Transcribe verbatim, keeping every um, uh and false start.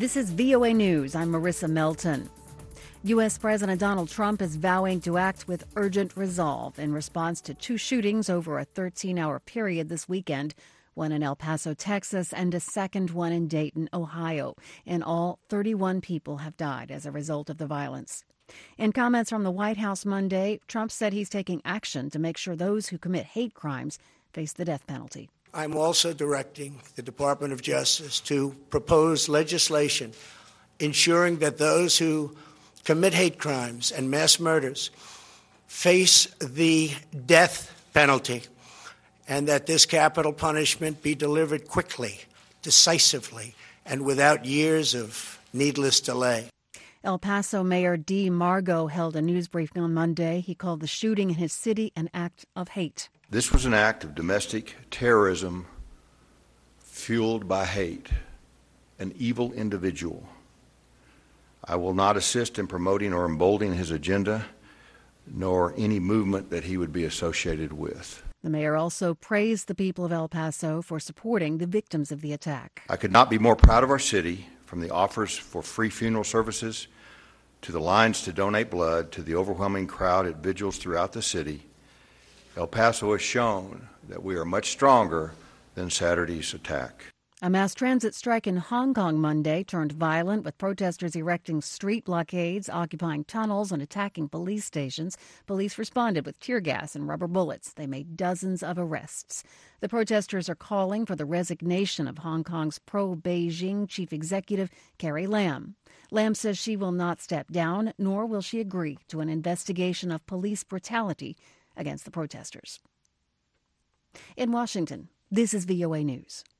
This is V O A News. I'm Marissa Melton. U S. President Donald Trump is vowing to act with urgent resolve in response to two shootings over a thirteen-hour period this weekend, one in El Paso, Texas, and a second one in Dayton, Ohio. In all, thirty-one people have died as a result of the violence. In comments from the White House Monday, Trump said he's taking action to make sure those who commit hate crimes face the death penalty. I'm also directing the Department of Justice to propose legislation ensuring that those who commit hate crimes and mass murders face the death penalty, and that this capital punishment be delivered quickly, decisively, and without years of needless delay. El Paso Mayor Dee Margo held a news briefing on Monday. He called the shooting in his city an act of hate. This was an act of domestic terrorism fueled by hate, an evil individual. I will not assist in promoting or emboldening his agenda, nor any movement that he would be associated with. The mayor also praised the people of El Paso for supporting the victims of the attack. I could not be more proud of our city, from the offers for free funeral services to the lines to donate blood to the overwhelming crowd at vigils throughout the city. El Paso has shown that we are much stronger than Saturday's attack. A mass transit strike in Hong Kong Monday turned violent, with protesters erecting street blockades, occupying tunnels, and attacking police stations. Police responded with tear gas and rubber bullets. They made dozens of arrests. The protesters are calling for the resignation of Hong Kong's pro-Beijing chief executive, Carrie Lam. Lam says she will not step down, nor will she agree to an investigation of police brutality against the protesters. In Washington, this is V O A News.